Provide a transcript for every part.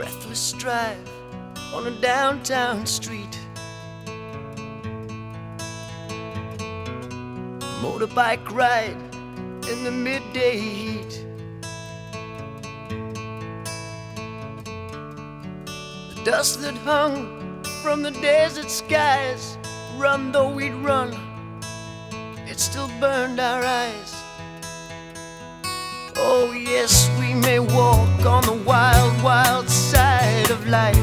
breathless drive on a downtown street. Motorbike ride in the midday heat. The dust that hung from the desert skies, run though we'd run, it still burned our eyes. Oh yes, we may walk on the wild, wild side of life,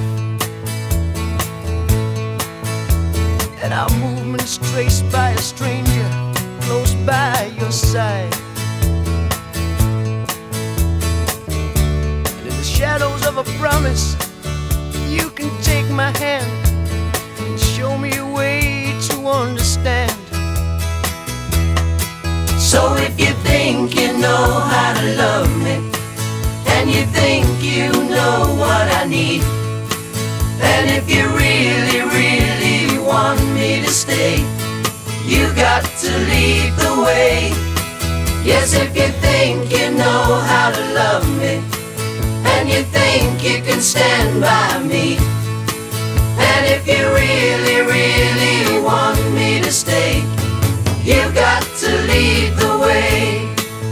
and our movements traced by a stranger close by your side. And in the shadows of a promise, you can take my hand and show me a way to understand. So if you think you know how to love me, and you think you know what I need, and if you really, really want me to stay, you got to lead the way. Yes, if you think you know how to love me, and you think you can stand by me, and if you really, really want me to stay, you got to lead the way.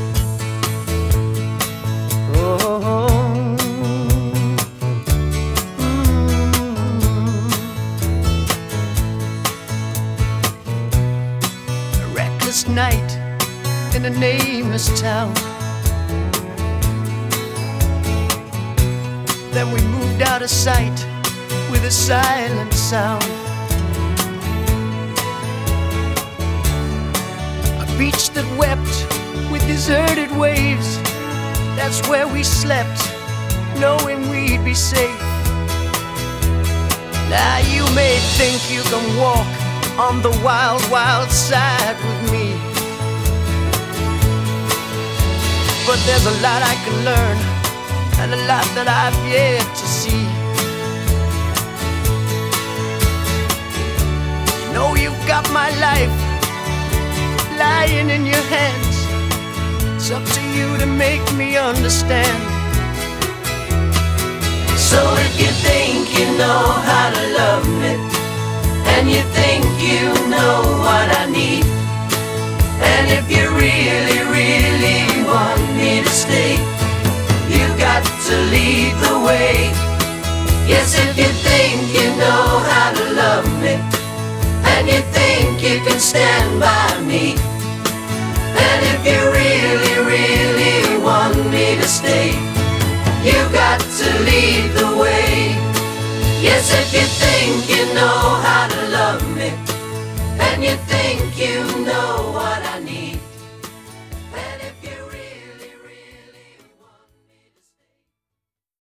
A reckless night in a nameless town. Then we moved out of sight with a silent sound. A beach that wept with deserted waves, that's where we slept, knowing we'd be safe. Now you may think you can walk on the wild, wild side with me, but there's a lot I can learn, and a lot that I've yet to see. You know you've got my life lying in your hands. It's up to you to make me understand. So if you think you know how to love me, and you think you know what I need, and if you really, really want me to stay, you got to lead the way. Yes, if you think you know how to love me, and you think you can stand by me, and if you really, really want me to stay, you got to lead the way. Yes, if you think you know how to love me, and you think you know what I